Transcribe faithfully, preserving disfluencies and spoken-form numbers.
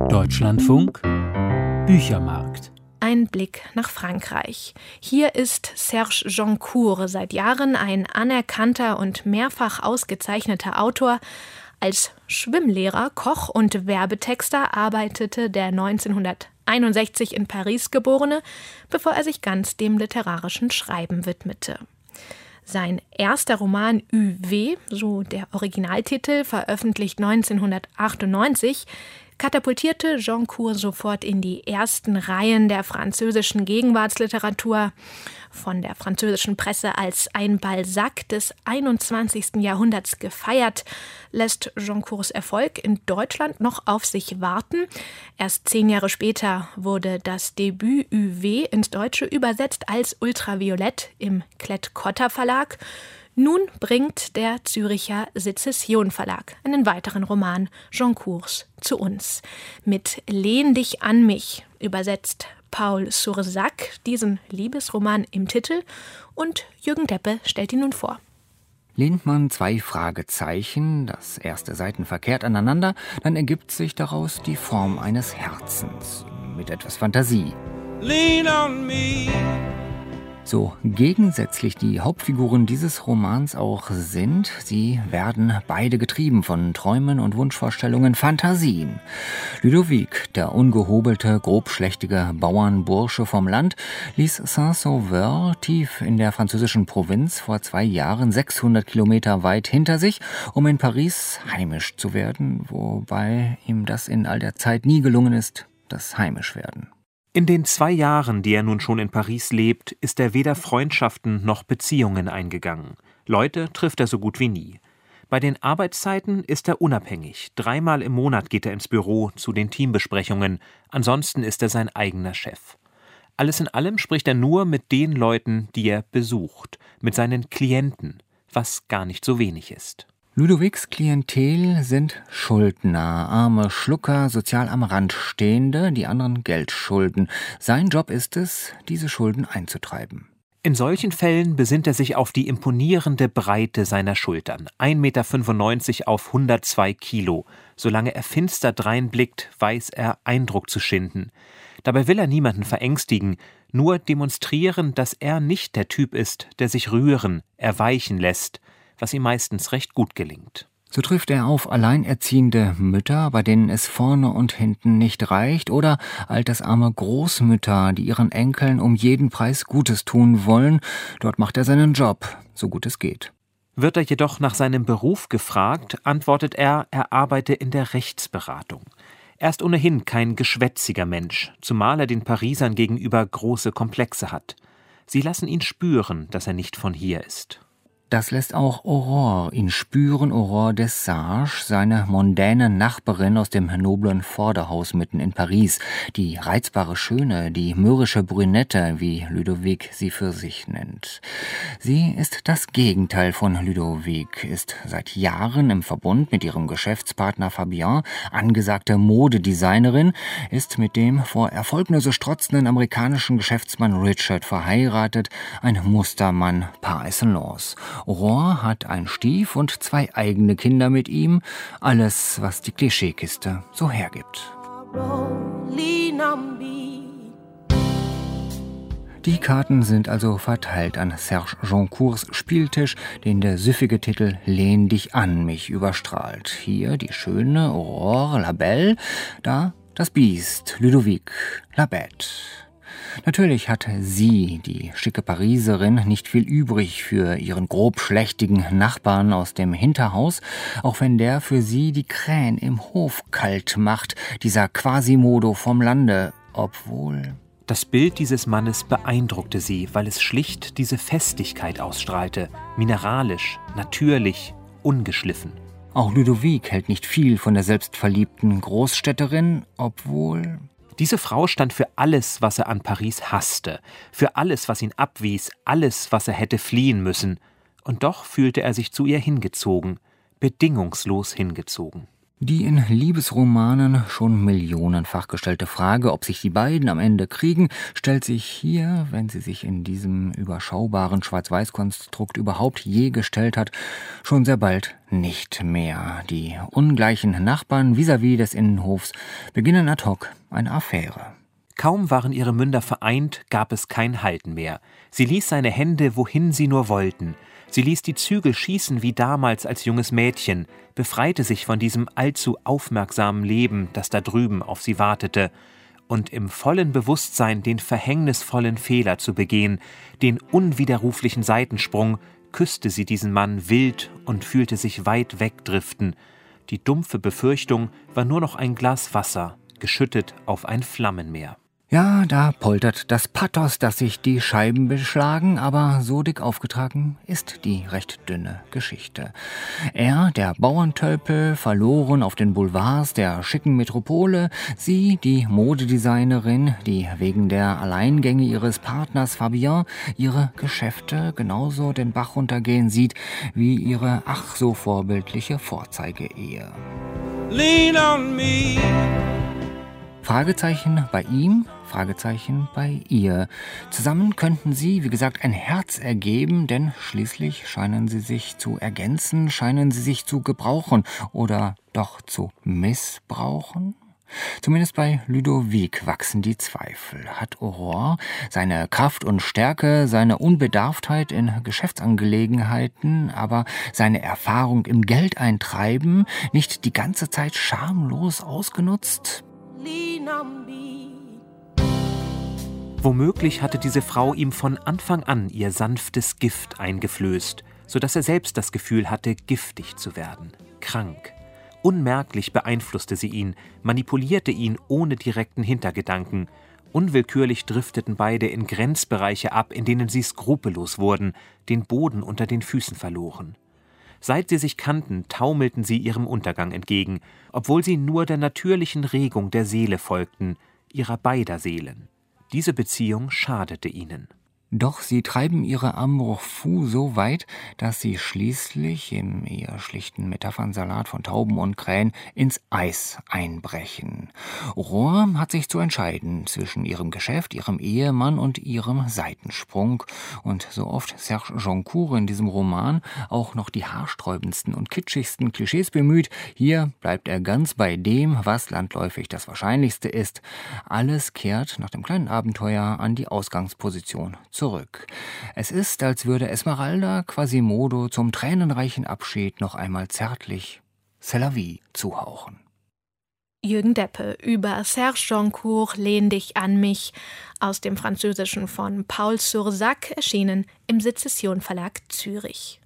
Deutschlandfunk Büchermarkt. Ein Blick nach Frankreich. Hier ist Serge Joncourt seit Jahren ein anerkannter und mehrfach ausgezeichneter Autor. Als Schwimmlehrer, Koch und Werbetexter arbeitete der neunzehnhunderteinundsechzig in Paris geborene, bevor er sich ganz dem literarischen Schreiben widmete. Sein erster Roman Ü W, so der Originaltitel, veröffentlicht neunzehnhundertachtundneunzig, katapultierte Joncourt sofort in die ersten Reihen der französischen Gegenwartsliteratur. Von der französischen Presse als ein Balzac des einundzwanzigsten Jahrhunderts gefeiert, lässt Joncourts Erfolg in Deutschland noch auf sich warten. Erst zehn Jahre später wurde das Debüt Ü W ins Deutsche übersetzt als Ultraviolett im Klett-Cotta Verlag. Nun bringt der Züricher Sezession Verlag einen weiteren Roman Joncourts zu uns. Mit Lehn dich an mich übersetzt Paul Sursac diesen Liebesroman im Titel und Jürgen Deppe stellt ihn nun vor. Lehnt man zwei Fragezeichen, das erste Seiten verkehrt aneinander, dann ergibt sich daraus die Form eines Herzens mit etwas Fantasie. Lean on me. So gegensätzlich die Hauptfiguren dieses Romans auch sind, sie werden beide getrieben von Träumen und Wunschvorstellungen, Fantasien. Ludovic, der ungehobelte, grobschlächtige Bauernbursche vom Land, ließ Saint-Sauveur tief in der französischen Provinz vor zwei Jahren sechshundert Kilometer weit hinter sich, um in Paris heimisch zu werden, wobei ihm das in all der Zeit nie gelungen ist, das Heimischwerden. In den zwei Jahren, die er nun schon in Paris lebt, ist er weder Freundschaften noch Beziehungen eingegangen. Leute trifft er so gut wie nie. Bei den Arbeitszeiten ist er unabhängig. Dreimal im Monat geht er ins Büro zu den Teambesprechungen. Ansonsten ist er sein eigener Chef. Alles in allem spricht er nur mit den Leuten, die er besucht, mit seinen Klienten, was gar nicht so wenig ist. Ludovics Klientel sind Schuldner, arme Schlucker, sozial am Rand Stehende, die anderen Geld schulden. Sein Job ist es, diese Schulden einzutreiben. In solchen Fällen besinnt er sich auf die imponierende Breite seiner Schultern. ein Meter fünfundneunzig auf hundertzwei Kilo. Solange er finster dreinblickt, weiß er, Eindruck zu schinden. Dabei will er niemanden verängstigen, nur demonstrieren, dass er nicht der Typ ist, der sich rühren, erweichen lässt, was ihm meistens recht gut gelingt. So trifft er auf alleinerziehende Mütter, bei denen es vorne und hinten nicht reicht, oder altersarme Großmütter, die ihren Enkeln um jeden Preis Gutes tun wollen. Dort macht er seinen Job, so gut es geht. Wird er jedoch nach seinem Beruf gefragt, antwortet er, er arbeite in der Rechtsberatung. Er ist ohnehin kein geschwätziger Mensch, zumal er den Parisern gegenüber große Komplexe hat. Sie lassen ihn spüren, dass er nicht von hier ist. Das lässt auch Aurore ihn spüren, Aurore Desage, seine mondäne Nachbarin aus dem noblen Vorderhaus mitten in Paris, die reizbare Schöne, die mürrische Brünette, wie Ludovic sie für sich nennt. Sie ist das Gegenteil von Ludovic, ist seit Jahren im Verbund mit ihrem Geschäftspartner Fabien, angesagte Modedesignerin, ist mit dem vor Erfolgnisse strotzenden amerikanischen Geschäftsmann Richard verheiratet, ein Mustermann par excellence. Aurore hat ein Stief und zwei eigene Kinder mit ihm. Alles, was die Klischeekiste so hergibt. Die Karten sind also verteilt an Serge Joncourts Spieltisch, den der süffige Titel »Lehn dich an mich« überstrahlt. Hier die schöne Aurore, la Belle, da das Biest, Ludovic, la Bête. Natürlich hat sie, die schicke Pariserin, nicht viel übrig für ihren grobschlächtigen Nachbarn aus dem Hinterhaus, auch wenn der für sie die Krähen im Hof kalt macht, dieser Quasimodo vom Lande, obwohl... Das Bild dieses Mannes beeindruckte sie, weil es schlicht diese Festigkeit ausstrahlte, mineralisch, natürlich, ungeschliffen. Auch Ludovic hält nicht viel von der selbstverliebten Großstädterin, obwohl... Diese Frau stand für alles, was er an Paris hasste, für alles, was ihn abwies, alles, was er hätte fliehen müssen. Und doch fühlte er sich zu ihr hingezogen, bedingungslos hingezogen. Die in Liebesromanen schon millionenfach gestellte Frage, ob sich die beiden am Ende kriegen, stellt sich hier, wenn sie sich in diesem überschaubaren Schwarz-Weiß-Konstrukt überhaupt je gestellt hat, schon sehr bald nicht mehr. Die ungleichen Nachbarn vis-à-vis des Innenhofs beginnen ad hoc eine Affäre. Kaum waren ihre Münder vereint, gab es kein Halten mehr. Sie ließ seine Hände, wohin sie nur wollten. Sie ließ die Zügel schießen wie damals als junges Mädchen, befreite sich von diesem allzu aufmerksamen Leben, das da drüben auf sie wartete, und im vollen Bewusstsein, den verhängnisvollen Fehler zu begehen, den unwiderruflichen Seitensprung, küsste sie diesen Mann wild und fühlte sich weit wegdriften. Die dumpfe Befürchtung war nur noch ein Glas Wasser, geschüttet auf ein Flammenmeer. Ja, da poltert das Pathos, dass sich die Scheiben beschlagen, aber so dick aufgetragen ist die recht dünne Geschichte. Er, der Bauerntölpel, verloren auf den Boulevards der schicken Metropole, sie, die Modedesignerin, die wegen der Alleingänge ihres Partners Fabien ihre Geschäfte genauso den Bach runtergehen sieht, wie ihre ach so vorbildliche Vorzeigeehe. Lean on me. Fragezeichen bei ihm, Fragezeichen bei ihr. Zusammen könnten sie, wie gesagt, ein Herz ergeben, denn schließlich scheinen sie sich zu ergänzen, scheinen sie sich zu gebrauchen oder doch zu missbrauchen. Zumindest bei Ludovic wachsen die Zweifel. Hat Aurore seine Kraft und Stärke, seine Unbedarftheit in Geschäftsangelegenheiten, aber seine Erfahrung im Geldeintreiben nicht die ganze Zeit schamlos ausgenutzt? Womöglich hatte diese Frau ihm von Anfang an ihr sanftes Gift eingeflößt, sodass er selbst das Gefühl hatte, giftig zu werden, krank. Unmerklich beeinflusste sie ihn, manipulierte ihn ohne direkten Hintergedanken. Unwillkürlich drifteten beide in Grenzbereiche ab, in denen sie skrupellos wurden, den Boden unter den Füßen verloren. Seit sie sich kannten, taumelten sie ihrem Untergang entgegen, obwohl sie nur der natürlichen Regung der Seele folgten, ihrer beider Seelen. Diese Beziehung schadete ihnen. Doch sie treiben ihre Amour fou so weit, dass sie schließlich im eher schlichten Metaphernsalat von Tauben und Krähen ins Eis einbrechen. Aurore hat sich zu entscheiden zwischen ihrem Geschäft, ihrem Ehemann und ihrem Seitensprung. Und so oft Serge Joncourt in diesem Roman auch noch die haarsträubendsten und kitschigsten Klischees bemüht, hier bleibt er ganz bei dem, was landläufig das Wahrscheinlichste ist. Alles kehrt nach dem kleinen Abenteuer an die Ausgangsposition zurück. Es ist, als würde Esmeralda Quasimodo zum tränenreichen Abschied noch einmal zärtlich C'est la vie zuhauchen. Jürgen Deppe über Serge Joncourt, Lehn dich an mich, aus dem Französischen von Paul Sursac, erschienen im Sezession Verlag Zürich.